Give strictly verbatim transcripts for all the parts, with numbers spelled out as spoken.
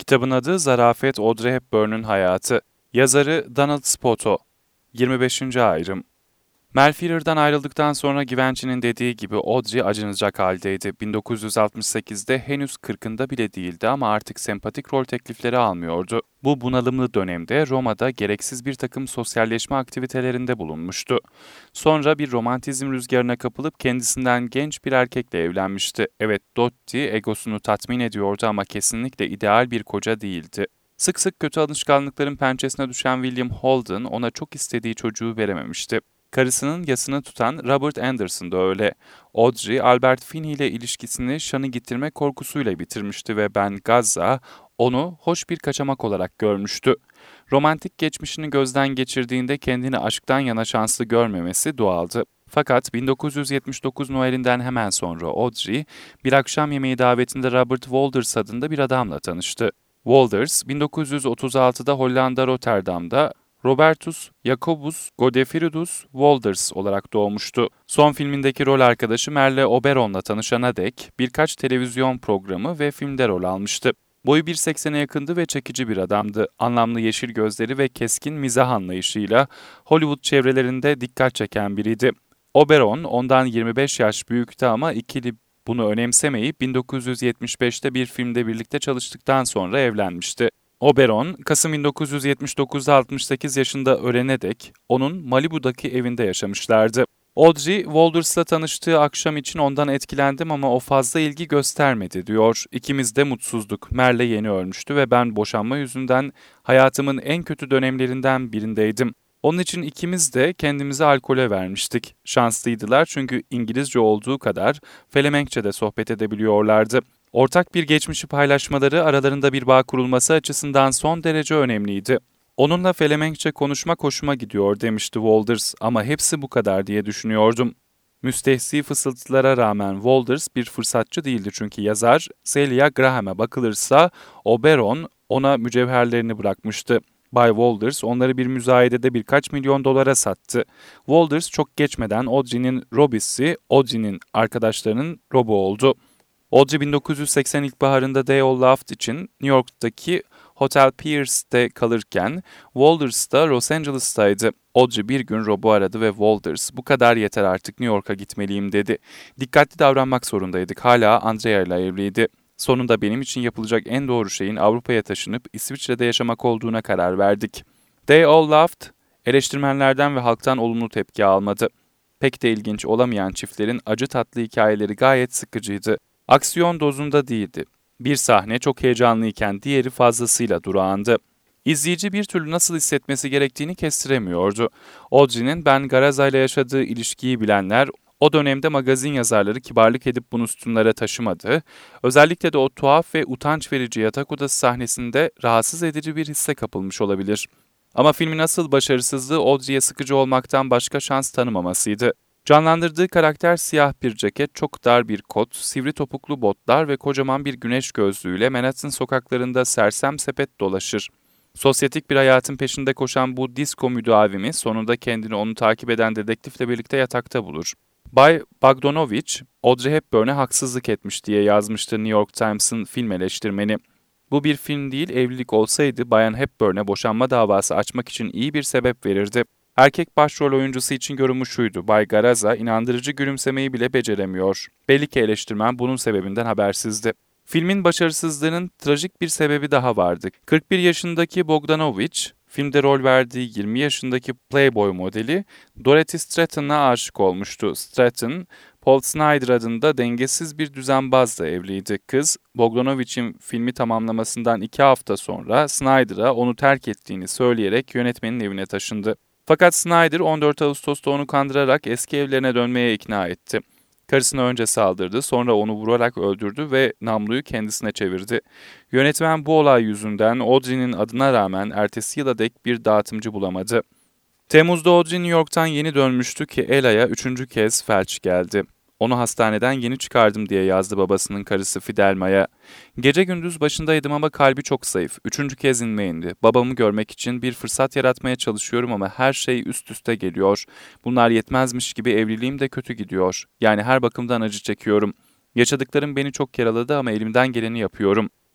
Kitabın adı Zarafet Audrey Hepburn'un Hayatı. Yazarı Donald Spoto. yirmi beşinci ayrım. Mel Ferrer'dan ayrıldıktan sonra Givenchy'nin dediği gibi Audrey acınacak haldeydi. bin dokuz yüz altmış sekizde henüz kırkında bile değildi ama artık sempatik rol teklifleri almıyordu. Bu bunalımlı dönemde Roma'da gereksiz bir takım sosyalleşme aktivitelerinde bulunmuştu. Sonra bir romantizm rüzgarına kapılıp kendisinden genç bir erkekle evlenmişti. Evet, Dotti egosunu tatmin ediyordu ama kesinlikle ideal bir koca değildi. Sık sık kötü alışkanlıkların pençesine düşen William Holden ona çok istediği çocuğu verememişti. Karısının yasını tutan Robert Anderson da öyle. Audrey, Albert Finney ile ilişkisini şanı getirme korkusuyla bitirmişti ve Ben Gaza onu hoş bir kaçamak olarak görmüştü. Romantik geçmişini gözden geçirdiğinde kendini aşktan yana şanslı görmemesi doğaldı. Fakat bin dokuz yüz yetmiş dokuz Noel'inden hemen sonra Audrey, bir akşam yemeği davetinde Robert Wolders adında bir adamla tanıştı. Wolders, bin dokuz yüz otuz altıda Hollanda Rotterdam'da Robertus Jacobus Godefridus Wolders olarak doğmuştu. Son filmindeki rol arkadaşı Merle Oberon'la tanışana dek birkaç televizyon programı ve filmde rol almıştı. Boyu bir seksene yakındı ve çekici bir adamdı. Anlamlı yeşil gözleri ve keskin mizah anlayışıyla Hollywood çevrelerinde dikkat çeken biriydi. Oberon ondan yirmi beş yaş büyüktü ama ikili bunu önemsemeyip bin dokuz yüz yetmiş beşte bir filmde birlikte çalıştıktan sonra evlenmişti. Oberon, Kasım bin dokuz yüz yetmiş dokuzda altmış sekiz yaşında ölene dek onun Malibu'daki evinde yaşamışlardı. Audrey, Wolders'la tanıştığı akşam için ondan etkilendim ama o fazla ilgi göstermedi diyor. İkimiz de mutsuzduk. Merle yeni ölmüştü ve ben boşanma yüzünden hayatımın en kötü dönemlerinden birindeydim. Onun için ikimiz de kendimizi alkole vermiştik. Şanslıydılar çünkü İngilizce olduğu kadar Felemenkçe de sohbet edebiliyorlardı. Ortak bir geçmişi paylaşmaları aralarında bir bağ kurulması açısından son derece önemliydi. Onunla Felemenkçe konuşmak hoşuma gidiyor demişti Wolders ama hepsi bu kadar diye düşünüyordum. Müstehsi fısıltılara rağmen Wolders bir fırsatçı değildi çünkü yazar Celia Graham'a bakılırsa Oberon ona mücevherlerini bırakmıştı. Bay Wolders onları bir müzayedede birkaç milyon dolara sattı. Wolders çok geçmeden Audrey'nin Robisi, Audrey'nin arkadaşlarının Rob'u oldu. Audrey bin dokuz yüz seksen ilkbaharında Day of Love için New York'taki Hotel Pierce'te kalırken Wolders da Los Angeles'taydı. Audrey bir gün Rob'u aradı ve Wolders "Bu kadar yeter artık, New York'a gitmeliyim." dedi. Dikkatli davranmak zorundaydık. Hala Andrea ile evliydi. Sonunda benim için yapılacak en doğru şeyin Avrupa'ya taşınıp İsviçre'de yaşamak olduğuna karar verdik. They All Loved, eleştirmenlerden ve halktan olumlu tepki almadı. Pek de ilginç olamayan çiftlerin acı tatlı hikayeleri gayet sıkıcıydı. Aksiyon dozunda değildi. Bir sahne çok heyecanlıyken diğeri fazlasıyla durağandı. İzleyici bir türlü nasıl hissetmesi gerektiğini kestiremiyordu. Audrey'nin Ben Garazza ile yaşadığı ilişkiyi bilenler, o dönemde magazin yazarları kibarlık edip bunu sütunlara taşımadı. Özellikle de o tuhaf ve utanç verici yatak odası sahnesinde rahatsız edici bir hisse kapılmış olabilir. Ama filmin asıl başarısızlığı Audrey'e sıkıcı olmaktan başka şans tanımamasıydı. Canlandırdığı karakter siyah bir ceket, çok dar bir kot, sivri topuklu botlar ve kocaman bir güneş gözlüğüyle Manhattan sokaklarında sersem sepet dolaşır. Sosyetik bir hayatın peşinde koşan bu disko müdavimi sonunda kendini onu takip eden dedektifle birlikte yatakta bulur. Bay Bogdanovich, Audrey Hepburn'e haksızlık etmiş diye yazmıştı New York Times'ın film eleştirmeni. Bu bir film değil, evlilik olsaydı Bayan Hepburn'e boşanma davası açmak için iyi bir sebep verirdi. Erkek başrol oyuncusu için yorumu şuydu: Bay Garazza inandırıcı gülümsemeyi bile beceremiyor. Belli ki eleştirmen bunun sebebinden habersizdi. Filmin başarısızlığının trajik bir sebebi daha vardı. kırk bir yaşındaki Bogdanovich, filmde rol verdiği yirmi yaşındaki Playboy modeli Dorothy Stratton'a aşık olmuştu. Stratton, Paul Snider adında dengesiz bir düzenbazla evliydi. Kız, Bogdanovich'in filmi tamamlamasından iki hafta sonra Snyder'a onu terk ettiğini söyleyerek yönetmenin evine taşındı. Fakat Snyder on dört Ağustos'ta onu kandırarak eski evlerine dönmeye ikna etti. Karısına önce saldırdı, sonra onu vurarak öldürdü ve namluyu kendisine çevirdi. Yönetmen bu olay yüzünden Audrey'nin adına rağmen ertesi yıla dek bir dağıtımcı bulamadı. Temmuz'da Audrey New York'tan yeni dönmüştü ki Ela'ya üçüncü kez felç geldi. Onu hastaneden yeni çıkardım diye yazdı babasının karısı Fidelma'ya. Gece gündüz başındaydım ama kalbi çok zayıf. Üçüncü kez inme indi. Babamı görmek için bir fırsat yaratmaya çalışıyorum ama her şey üst üste geliyor. Bunlar yetmezmiş gibi evliliğim de kötü gidiyor. Yani her bakımdan acı çekiyorum. Yaşadıklarım beni çok yaraladı ama elimden geleni yapıyorum.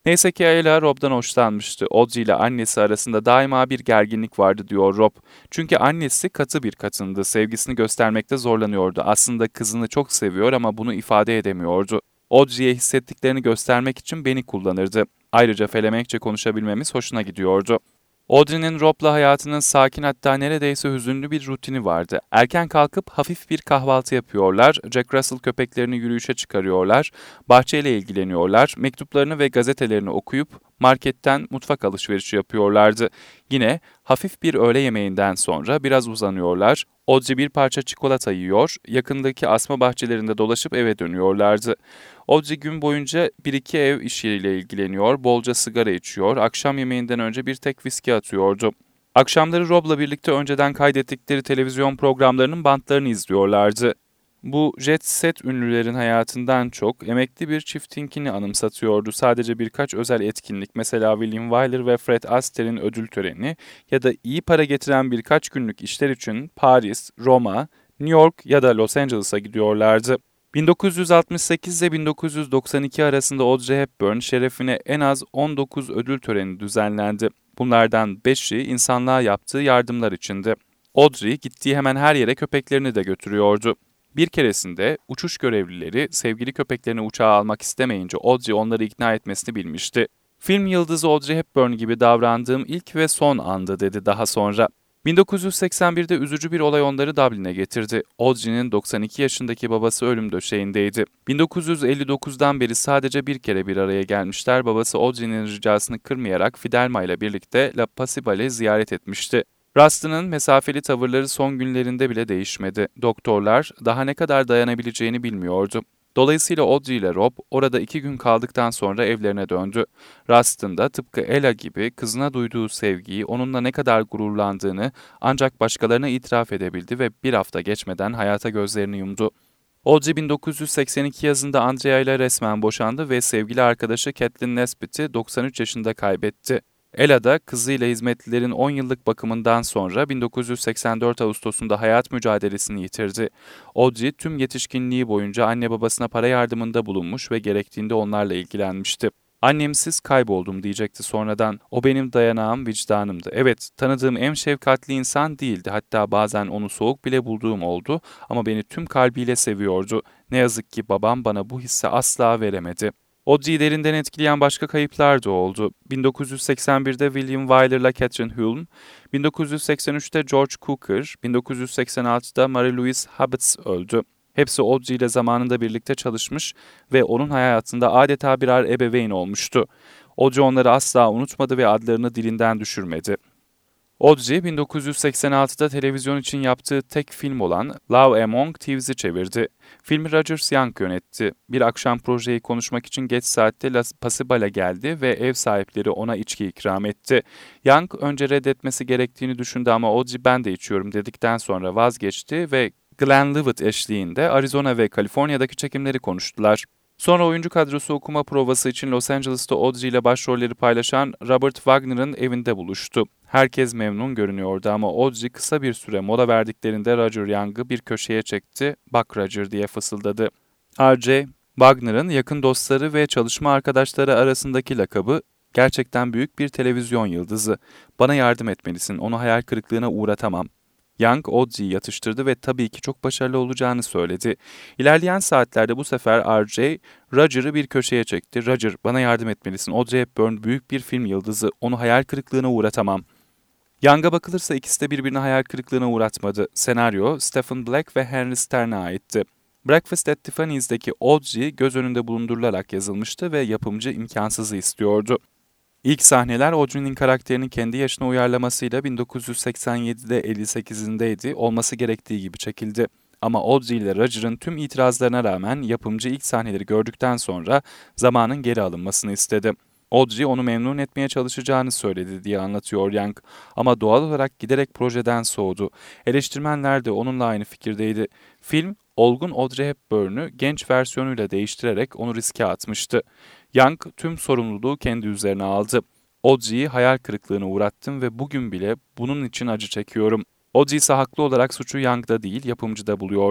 Neyse ki Ella Rob'dan hoşlanmıştı. Audrey ile annesi arasında daima bir gerginlik vardı diyor Rob. Çünkü annesi katı bir kadındı, sevgisini göstermekte zorlanıyordu. Aslında kızını çok seviyor ama bunu ifade edemiyordu. Audrey'e hissettiklerini göstermek için beni kullanırdı. Ayrıca Felemenkçe konuşabilmemiz hoşuna gidiyordu. Audrey'nin Rob'la hayatının sakin hatta neredeyse hüzünlü bir rutini vardı. Erken kalkıp hafif bir kahvaltı yapıyorlar, Jack Russell köpeklerini yürüyüşe çıkarıyorlar, bahçeyle ilgileniyorlar, mektuplarını ve gazetelerini okuyup marketten mutfak alışverişi yapıyorlardı. Yine hafif bir öğle yemeğinden sonra biraz uzanıyorlar, Audrey bir parça çikolata yiyor, yakındaki asma bahçelerinde dolaşıp eve dönüyorlardı. Audrey gün boyunca bir iki ev işiyle ilgileniyor, bolca sigara içiyor, akşam yemeğinden önce bir tek viski atıyordu. Akşamları Rob'la birlikte önceden kaydettikleri televizyon programlarının bantlarını izliyorlardı. Bu jet set ünlülerin hayatından çok emekli bir çiftinkini anımsatıyordu. Sadece birkaç özel etkinlik, mesela William Wyler ve Fred Astaire'in ödül töreni ya da iyi para getiren birkaç günlük işler için Paris, Roma, New York ya da Los Angeles'a gidiyorlardı. bin dokuz yüz altmış sekiz ile bin dokuz yüz doksan iki arasında Audrey Hepburn şerefine en az on dokuz ödül töreni düzenlendi. Bunlardan beşi insanlığa yaptığı yardımlar içindi. Audrey gittiği hemen her yere köpeklerini de götürüyordu. Bir keresinde uçuş görevlileri sevgili köpeklerini uçağa almak istemeyince Audrey onları ikna etmesini bilmişti. Film yıldızı Audrey Hepburn gibi davrandığım ilk ve son andı dedi daha sonra. bin dokuz yüz seksen birde üzücü bir olay onları Dublin'e getirdi. Audrey'nin doksan iki yaşındaki babası ölüm döşeğindeydi. bin dokuz yüz elli dokuzdan beri sadece bir kere bir araya gelmişler. Babası Audrey'nin ricasını kırmayarak Fidelma ile birlikte La Pasibale'i ziyaret etmişti. Rustin'ın mesafeli tavırları son günlerinde bile değişmedi. Doktorlar daha ne kadar dayanabileceğini bilmiyordu. Dolayısıyla Audrey ile Rob orada iki gün kaldıktan sonra evlerine döndü. Rustin da tıpkı Ella gibi kızına duyduğu sevgiyi, onunla ne kadar gururlandığını ancak başkalarına itiraf edebildi ve bir hafta geçmeden hayata gözlerini yumdu. Audrey bin dokuz yüz seksen iki yazında Andrea ile resmen boşandı ve sevgili arkadaşı Kathleen Nesbitt'i doksan üç yaşında kaybetti. Ella da kızıyla hizmetlilerin on yıllık bakımından sonra bin dokuz yüz seksen dört Ağustos'unda hayat mücadelesini yitirdi. Audrey tüm yetişkinliği boyunca anne babasına para yardımında bulunmuş ve gerektiğinde onlarla ilgilenmişti. Annemsiz kayboldum diyecekti sonradan. O benim dayanağım, vicdanımdı. Evet, tanıdığım en şefkatli insan değildi. Hatta bazen onu soğuk bile bulduğum oldu ama beni tüm kalbiyle seviyordu. Ne yazık ki babam bana bu hissi asla veremedi. Audrey'i derinden etkileyen başka kayıplar da oldu. bin dokuz yüz seksen birde William Wyler'la Catherine Hulme, bin dokuz yüz seksen üçte George Cukor, bin dokuz yüz seksen altıda Marie-Louise Hubbets öldü. Hepsi Audrey ile zamanında birlikte çalışmış ve onun hayatında adeta birer ebeveyn olmuştu. Audrey onları asla unutmadı ve adlarını dilinden düşürmedi. Audrey, bin dokuz yüz seksen altıda televizyon için yaptığı tek film olan Love Among Thieves'i çevirdi. Filmi Rogers Young yönetti. Bir akşam projeyi konuşmak için geç saatte La Pasibale'e geldi ve ev sahipleri ona içki ikram etti. Young önce reddetmesi gerektiğini düşündü ama Audrey ben de içiyorum dedikten sonra vazgeçti ve Glenn Levitt eşliğinde Arizona ve Kaliforniya'daki çekimleri konuştular. Sonra oyuncu kadrosu okuma provası için Los Angeles'ta Audrey ile başrolleri paylaşan Robert Wagner'ın evinde buluştu. Herkes memnun görünüyordu ama Audrey kısa bir süre mola verdiklerinde Roger Young'ı bir köşeye çekti, "Bak Roger" diye fısıldadı. R J, Wagner'ın yakın dostları ve çalışma arkadaşları arasındaki lakabı, gerçekten büyük bir televizyon yıldızı. Bana yardım etmelisin, onu hayal kırıklığına uğratamam. Young, Audrey'i yatıştırdı ve tabii ki çok başarılı olacağını söyledi. İlerleyen saatlerde bu sefer R J, Roger'ı bir köşeye çekti. "Roger, bana yardım etmelisin. Audrey Hepburn büyük bir film yıldızı. Onu hayal kırıklığına uğratamam." Young'a bakılırsa ikisi de birbirine hayal kırıklığına uğratmadı. Senaryo, Stephen Black ve Henry Stern'e aitti. Breakfast at Tiffany's'deki Audrey göz önünde bulundurularak yazılmıştı ve yapımcı imkansızı istiyordu. İlk sahneler Audrey'nin karakterini kendi yaşına uyarlamasıyla bin dokuz yüz seksen yedide elli sekizindeydi, olması gerektiği gibi çekildi. Ama Audrey ile Roger'ın tüm itirazlarına rağmen yapımcı ilk sahneleri gördükten sonra zamanın geri alınmasını istedi. Audrey onu memnun etmeye çalışacağını söyledi diye anlatıyor Young. Ama doğal olarak giderek projeden soğudu. Eleştirmenler de onunla aynı fikirdeydi. Film, olgun Audrey Hepburn'u genç versiyonuyla değiştirerek onu riske atmıştı. Young tüm sorumluluğu kendi üzerine aldı. Audrey'i hayal kırıklığına uğrattım ve bugün bile bunun için acı çekiyorum. Audrey ise haklı olarak suçu Young'da değil, yapımcıda buluyordu.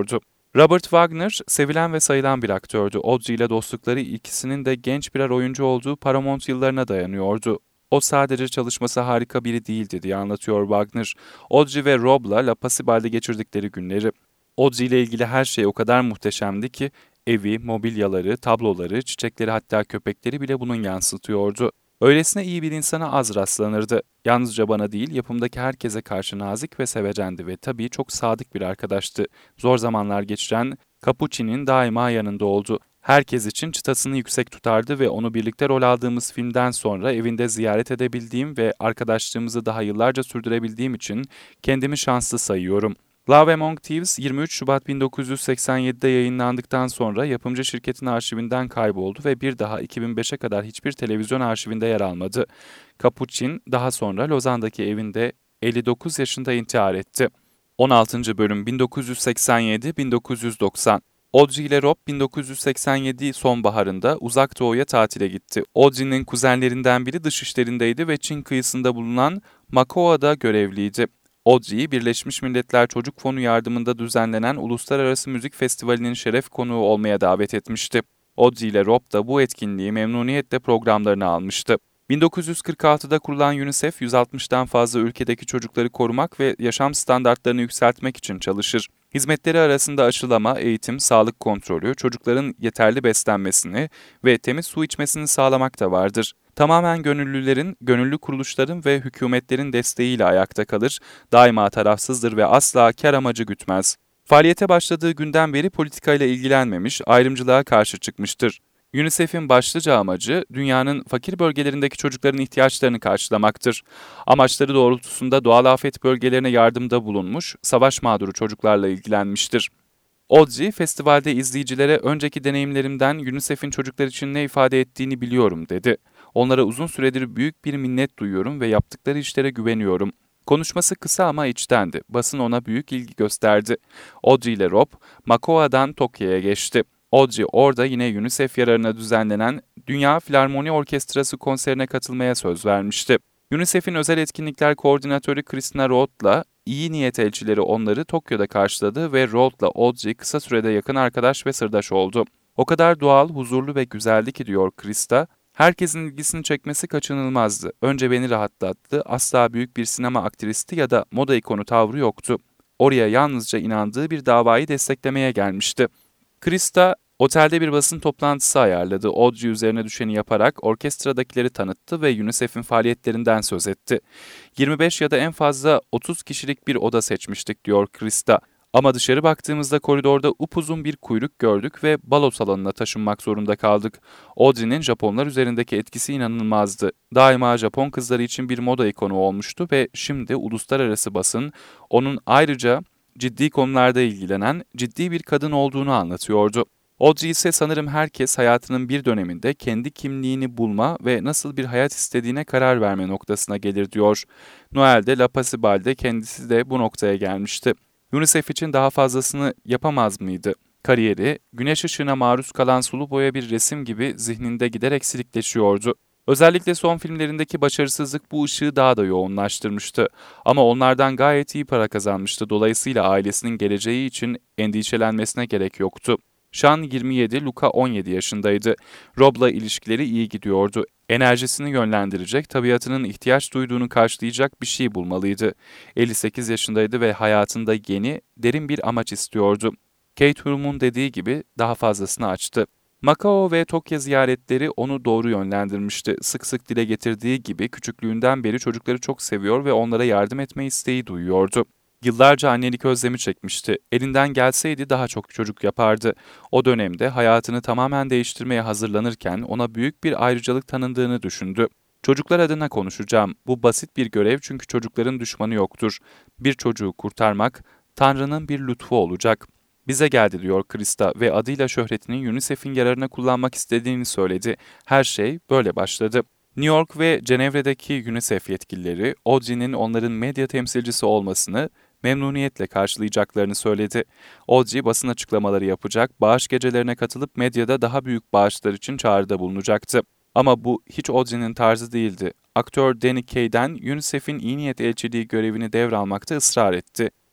Robert Wagner, sevilen ve sayılan bir aktördü. Audrey ile dostlukları ikisinin de genç birer oyuncu olduğu Paramount yıllarına dayanıyordu. O sadece çalışması harika biri değildi diye anlatıyor Wagner. Audrey ve Rob'la La Pasibal'de geçirdikleri günleri. Audrey ile ilgili her şey o kadar muhteşemdi ki evi, mobilyaları, tabloları, çiçekleri hatta köpekleri bile bunun yansıtıyordu. Öylesine iyi bir insana az rastlanırdı. Yalnızca bana değil, yapımdaki herkese karşı nazik ve sevecendi ve tabii çok sadık bir arkadaştı. Zor zamanlar geçiren Capucci'nin daima yanında oldu. Herkes için çıtasını yüksek tutardı ve onu birlikte rol aldığımız filmden sonra evinde ziyaret edebildiğim ve arkadaşlığımızı daha yıllarca sürdürebildiğim için kendimi şanslı sayıyorum. Love Among Thieves yirmi üç Şubat bin dokuz yüz seksen yedide yayınlandıktan sonra yapımcı şirketin arşivinden kayboldu ve bir daha iki bin beşe kadar hiçbir televizyon arşivinde yer almadı. Capuchin daha sonra Lozan'daki evinde elli dokuz yaşında intihar etti. on altıncı bölüm bin dokuz yüz seksen yedi bin dokuz yüz doksan Audrey ile Rob bin dokuz yüz seksen yedi sonbaharında Uzak Doğu'ya tatile gitti. Audrey'nin kuzenlerinden biri dışişlerindeydi ve Çin kıyısında bulunan Makoa'da görevliydi. Audrey'i Birleşmiş Milletler Çocuk Fonu yardımında düzenlenen Uluslararası Müzik Festivali'nin şeref konuğu olmaya davet etmişti. Audrey ile Rob da bu etkinliği memnuniyetle programlarına almıştı. bin dokuz yüz kırk altıda kurulan UNICEF, yüz altmıştan fazla ülkedeki çocukları korumak ve yaşam standartlarını yükseltmek için çalışır. Hizmetleri arasında aşılama, eğitim, sağlık kontrolü, çocukların yeterli beslenmesini ve temiz su içmesini sağlamak da vardır. Tamamen gönüllülerin, gönüllü kuruluşların ve hükümetlerin desteğiyle ayakta kalır, daima tarafsızdır ve asla kar amacı gütmez. Faaliyete başladığı günden beri politikayla ilgilenmemiş, ayrımcılığa karşı çıkmıştır. UNICEF'in başlıca amacı, dünyanın fakir bölgelerindeki çocukların ihtiyaçlarını karşılamaktır. Amaçları doğrultusunda doğal afet bölgelerine yardımda bulunmuş, savaş mağduru çocuklarla ilgilenmiştir. Audrey, festivalde izleyicilere önceki deneyimlerimden UNICEF'in çocuklar için ne ifade ettiğini biliyorum dedi. Onlara uzun süredir büyük bir minnet duyuyorum ve yaptıkları işlere güveniyorum. Konuşması kısa ama içtendi. Basın ona büyük ilgi gösterdi. Audrey ile Rob, Makoa'dan Tokyo'ya geçti. Audrey orada yine UNICEF yararına düzenlenen Dünya Filarmoni Orkestrası konserine katılmaya söz vermişti. UNICEF'in özel etkinlikler koordinatörü Christina Roth'la iyi niyet elçileri onları Tokyo'da karşıladı ve Roth'la Audrey kısa sürede yakın arkadaş ve sırdaş oldu. O kadar doğal, huzurlu ve güzeldi ki diyor Krista, herkesin ilgisini çekmesi kaçınılmazdı. Önce beni rahatlattı, asla büyük bir sinema aktristi ya da moda ikonu tavrı yoktu. Oraya yalnızca inandığı bir davayı desteklemeye gelmişti. Krista, otelde bir basın toplantısı ayarladı. Audrey üzerine düşeni yaparak orkestradakileri tanıttı ve UNICEF'in faaliyetlerinden söz etti. yirmi beş ya da en fazla otuz kişilik bir oda seçmiştik diyor Krista. Ama dışarı baktığımızda koridorda upuzun bir kuyruk gördük ve balo salonuna taşınmak zorunda kaldık. Audrey'nin Japonlar üzerindeki etkisi inanılmazdı. Daima Japon kızları için bir moda ikonu olmuştu ve şimdi uluslararası basın onun ayrıca ciddi konularda ilgilenen ciddi bir kadın olduğunu anlatıyordu. Audrey ise sanırım herkes hayatının bir döneminde kendi kimliğini bulma ve nasıl bir hayat istediğine karar verme noktasına gelir diyor. Noel'de La Pasibal'de kendisi de bu noktaya gelmişti. UNICEF için daha fazlasını yapamaz mıydı? Kariyeri, güneş ışığına maruz kalan sulu boya bir resim gibi zihninde giderek silikleşiyordu. Özellikle son filmlerindeki başarısızlık bu ışığı daha da yoğunlaştırmıştı. Ama onlardan gayet iyi para kazanmıştı. Dolayısıyla ailesinin geleceği için endişelenmesine gerek yoktu. Sean yirmi yedi, Luca on yedi yaşındaydı. Rob'la ilişkileri iyi gidiyordu. Enerjisini yönlendirecek, tabiatının ihtiyaç duyduğunu karşılayacak bir şey bulmalıydı. elli sekiz yaşındaydı ve hayatında yeni, derin bir amaç istiyordu. Kate Hulme'un dediği gibi daha fazlasını açtı. Macao ve Tokyo ziyaretleri onu doğru yönlendirmişti. Sık sık dile getirdiği gibi küçüklüğünden beri çocukları çok seviyor ve onlara yardım etme isteği duyuyordu. Yıllarca annelik özlemi çekmişti. Elinden gelseydi daha çok çocuk yapardı. O dönemde hayatını tamamen değiştirmeye hazırlanırken ona büyük bir ayrıcalık tanındığını düşündü. Çocuklar adına konuşacağım. Bu basit bir görev çünkü çocukların düşmanı yoktur. Bir çocuğu kurtarmak Tanrı'nın bir lütfu olacak. Bize geldi diyor Krista ve adıyla şöhretini UNICEF'in yararına kullanmak istediğini söyledi. Her şey böyle başladı. New York ve Cenevre'deki UNICEF yetkilileri Audrey'nin onların medya temsilcisi olmasını memnuniyetle karşılayacaklarını söyledi. Audrey basın açıklamaları yapacak, bağış gecelerine katılıp medyada daha büyük bağışlar için çağrıda bulunacaktı. Ama bu hiç Audrey'nin tarzı değildi. Aktör Danny Kaye'den UNICEF'in iyi niyet elçiliği görevini devralmakta ısrar etti.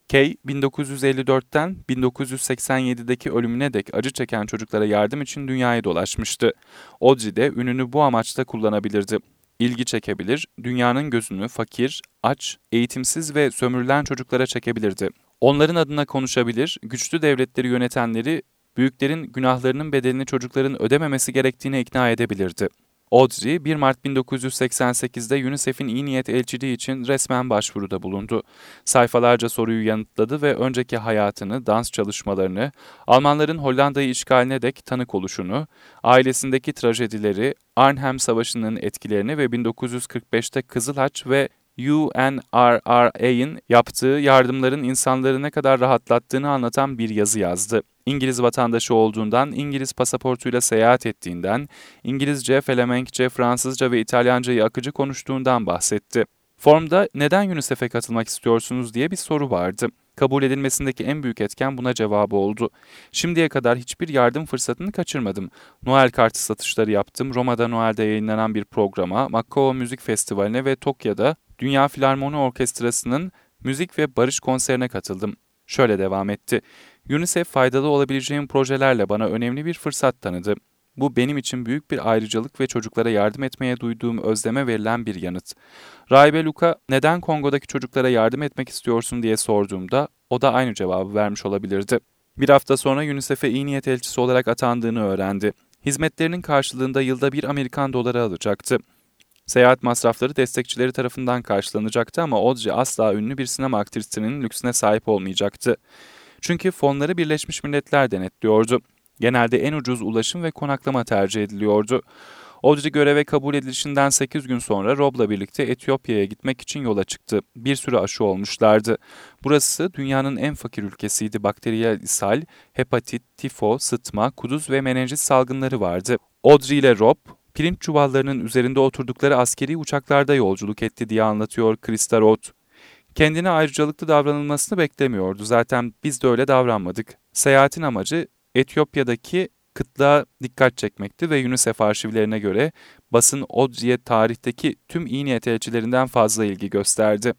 Kay, bin dokuz yüz elli dörtten bin dokuz yüz seksen yedideki ölümüne dek acı çeken çocuklara yardım için dünyayı dolaşmıştı. Audrey de ününü bu amaçta kullanabilirdi. İlgi çekebilir, dünyanın gözünü fakir, aç, eğitimsiz ve sömürülen çocuklara çekebilirdi. Onların adına konuşabilir, güçlü devletleri yönetenleri, büyüklerin günahlarının bedelini çocukların ödememesi gerektiğine ikna edebilirdi. Audrey, bir Mart bin dokuz yüz seksen sekizde UNICEF'in iyi niyet elçiliği için resmen başvuruda bulundu. Sayfalarca soruyu yanıtladı ve önceki hayatını, dans çalışmalarını, Almanların Hollanda'yı işgaline dek tanık oluşunu, ailesindeki trajedileri, Arnhem Savaşı'nın etkilerini ve bin dokuz yüz kırk beşte Kızıl Haç ve U N R R A'ın yaptığı yardımların insanları ne kadar rahatlattığını anlatan bir yazı yazdı. İngiliz vatandaşı olduğundan, İngiliz pasaportuyla seyahat ettiğinden, İngilizce, Felemenkçe, Fransızca ve İtalyancayı akıcı konuştuğundan bahsetti. Formda neden UNICEF'e katılmak istiyorsunuz diye bir soru vardı. Kabul edilmesindeki en büyük etken buna cevabı oldu. Şimdiye kadar hiçbir yardım fırsatını kaçırmadım. Noel kartı satışları yaptım, Roma'da Noel'de yayınlanan bir programa, Macao Müzik Festivali'ne ve Tokyo'da Dünya Filarmoni Orkestrası'nın müzik ve barış konserine katıldım. Şöyle devam etti. UNICEF faydalı olabileceğim projelerle bana önemli bir fırsat tanıdı. Bu benim için büyük bir ayrıcalık ve çocuklara yardım etmeye duyduğum özleme verilen bir yanıt. Rahibe Luka, neden Kongo'daki çocuklara yardım etmek istiyorsun diye sorduğumda o da aynı cevabı vermiş olabilirdi. Bir hafta sonra UNICEF'e iyi niyet elçisi olarak atandığını öğrendi. Hizmetlerinin karşılığında yılda bir Amerikan doları alacaktı. Seyahat masrafları destekçileri tarafından karşılanacaktı ama Audrey asla ünlü bir sinema aktrisinin lüksüne sahip olmayacaktı. Çünkü fonları Birleşmiş Milletler denetliyordu. Genelde en ucuz ulaşım ve konaklama tercih ediliyordu. Audrey göreve kabul edilişinden sekiz gün sonra Rob'la birlikte Etiyopya'ya gitmek için yola çıktı. Bir sürü aşı olmuşlardı. Burası dünyanın en fakir ülkesiydi. Bakteriyel ishal, hepatit, tifo, sıtma, kuduz ve menenjit salgınları vardı. Audrey ile Rob, pirinç çuvallarının üzerinde oturdukları askeri uçaklarda yolculuk etti diye anlatıyor Krista Roth. Kendine ayrıcalıklı davranılmasını beklemiyordu. Zaten biz de öyle davranmadık. Seyahatin amacı Etiyopya'daki kıtlığa dikkat çekmekti ve UNICEF arşivlerine göre basın Audrey'e tarihteki tüm iyi niyet elçilerinden fazla ilgi gösterdi.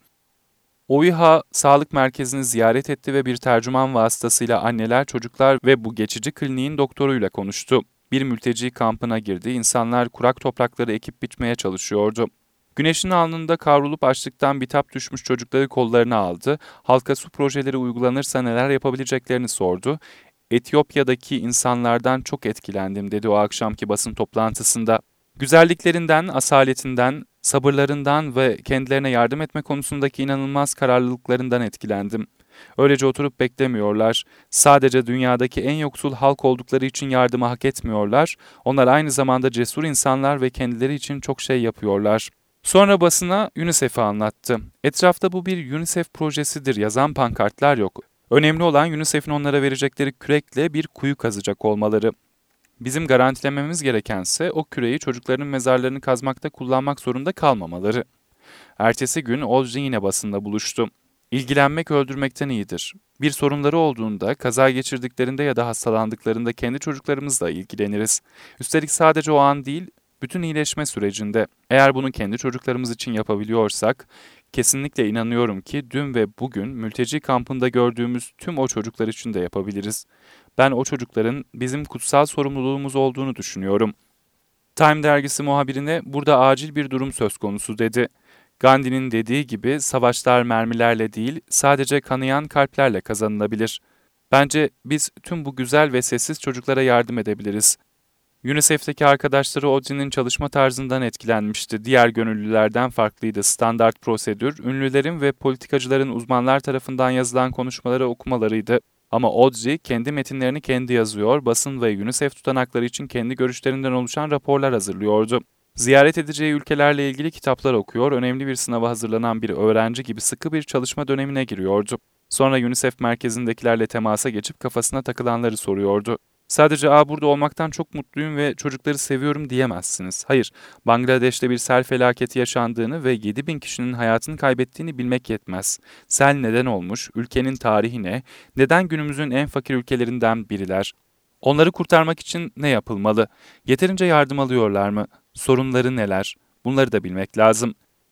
O İ H A sağlık merkezini ziyaret etti ve bir tercüman vasıtasıyla anneler, çocuklar ve bu geçici kliniğin doktoruyla konuştu. Bir mülteci kampına girdi, insanlar kurak toprakları ekip biçmeye çalışıyordu. Güneşin alnında kavrulup açlıktan bitap düşmüş çocukları kollarına aldı, halka su projeleri uygulanırsa neler yapabileceklerini sordu. Etiyopya'daki insanlardan çok etkilendim dedi o akşamki basın toplantısında. Güzelliklerinden, asaletinden, sabırlarından ve kendilerine yardım etme konusundaki inanılmaz kararlılıklarından etkilendim. Öylece oturup beklemiyorlar. Sadece dünyadaki en yoksul halk oldukları için yardımı hak etmiyorlar. Onlar aynı zamanda cesur insanlar ve kendileri için çok şey yapıyorlar. Sonra basına UNICEF'i anlattı. Etrafta bu bir UNICEF projesidir yazan pankartlar yok. Önemli olan UNICEF'in onlara verecekleri kürekle bir kuyu kazacak olmaları. Bizim garantilememiz gerekense o küreği çocukların mezarlarını kazmakta kullanmak zorunda kalmamaları. Ertesi gün Audrey yine basında buluştu. İlgilenmek öldürmekten iyidir. Bir sorunları olduğunda, kaza geçirdiklerinde ya da hastalandıklarında kendi çocuklarımızla ilgileniriz. Üstelik sadece o an değil, bütün iyileşme sürecinde. Eğer bunu kendi çocuklarımız için yapabiliyorsak, kesinlikle inanıyorum ki dün ve bugün mülteci kampında gördüğümüz tüm o çocuklar için de yapabiliriz. Ben o çocukların bizim kutsal sorumluluğumuz olduğunu düşünüyorum. Time dergisi muhabirine burada acil bir durum söz konusu dedi. Gandhi'nin dediği gibi savaşlar mermilerle değil, sadece kanayan kalplerle kazanılabilir. Bence biz tüm bu güzel ve sessiz çocuklara yardım edebiliriz. UNICEF'teki arkadaşları Audrey'nin çalışma tarzından etkilenmişti. Diğer gönüllülerden farklıydı. Standart prosedür, ünlülerin ve politikacıların uzmanlar tarafından yazılan konuşmaları okumalarıydı. Ama Audrey kendi metinlerini kendi yazıyor, basın ve UNICEF tutanakları için kendi görüşlerinden oluşan raporlar hazırlıyordu. Ziyaret edeceği ülkelerle ilgili kitaplar okuyor, önemli bir sınava hazırlanan bir öğrenci gibi sıkı bir çalışma dönemine giriyordu. Sonra UNICEF merkezindekilerle temasa geçip kafasına takılanları soruyordu. Sadece "Aa, burada olmaktan çok mutluyum ve çocukları seviyorum" diyemezsiniz. Hayır, Bangladeş'te bir sel felaketi yaşandığını ve yedi bin kişinin hayatını kaybettiğini bilmek yetmez. Sel neden olmuş, ülkenin tarihi ne, neden günümüzün en fakir ülkelerinden biriler? Onları kurtarmak için ne yapılmalı? Yeterince yardım alıyorlar mı? Sorunları neler? Bunları da bilmek lazım.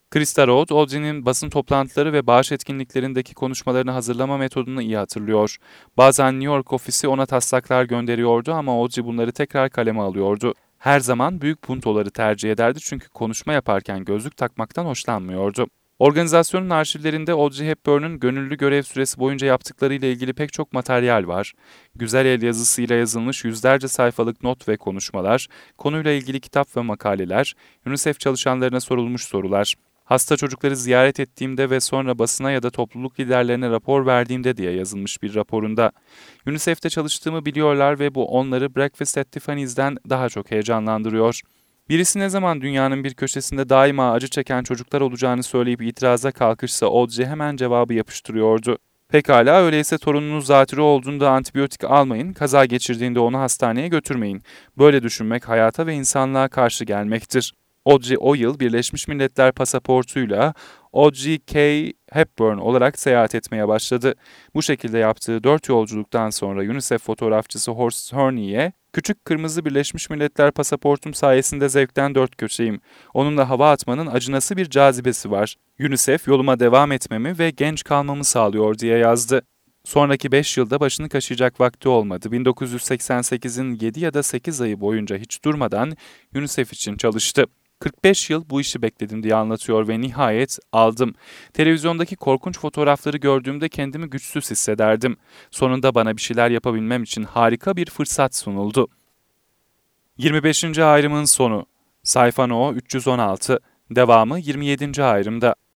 Krista Rhodes, Audrey'nin basın toplantıları ve bağış etkinliklerindeki konuşmalarını hazırlama metodunu iyi hatırlıyor. Bazen New York ofisi ona taslaklar gönderiyordu ama Audrey bunları tekrar kaleme alıyordu. Her zaman büyük puntoları tercih ederdi çünkü konuşma yaparken gözlük takmaktan hoşlanmıyordu. Organizasyonun arşivlerinde Audrey Hepburn'un gönüllü görev süresi boyunca yaptıklarıyla ilgili pek çok materyal var. Güzel el yazısıyla yazılmış yüzlerce sayfalık not ve konuşmalar, konuyla ilgili kitap ve makaleler, UNICEF çalışanlarına sorulmuş sorular. Hasta çocukları ziyaret ettiğimde ve sonra basına ya da topluluk liderlerine rapor verdiğimde diye yazılmış bir raporunda. UNICEF'te çalıştığımı biliyorlar ve bu onları Breakfast at Tiffany's'den daha çok heyecanlandırıyor. Birisi ne zaman dünyanın bir köşesinde daima acı çeken çocuklar olacağını söyleyip itiraza kalkışsa Audrey hemen cevabı yapıştırıyordu. Pekala, öyleyse torununuz zatürre olduğunda antibiyotik almayın, kaza geçirdiğinde onu hastaneye götürmeyin. Böyle düşünmek hayata ve insanlığa karşı gelmektir. Audrey o yıl Birleşmiş Milletler pasaportuyla Audrey K. Hepburn olarak seyahat etmeye başladı. Bu şekilde yaptığı dört yolculuktan sonra UNICEF fotoğrafçısı Horst Horney'e "Küçük kırmızı Birleşmiş Milletler pasaportum sayesinde zevkten dört köşeyim. Onunla hava atmanın acınası bir cazibesi var. UNICEF yoluma devam etmemi ve genç kalmamı sağlıyor" diye yazdı. Sonraki beş yılda başını kaşıyacak vakti olmadı. bin dokuz yüz seksen sekizin yedi ya da sekiz ayı boyunca hiç durmadan UNICEF için çalıştı. kırk beş yıl bu işi bekledim diye anlatıyor ve nihayet aldım. Televizyondaki korkunç fotoğrafları gördüğümde kendimi güçsüz hissederdim. Sonunda bana bir şeyler yapabilmem için harika bir fırsat sunuldu. yirmi beşinci ayrımın sonu. Sayfa No üç yüz on altı. Devamı yirmi yedinci ayrımda.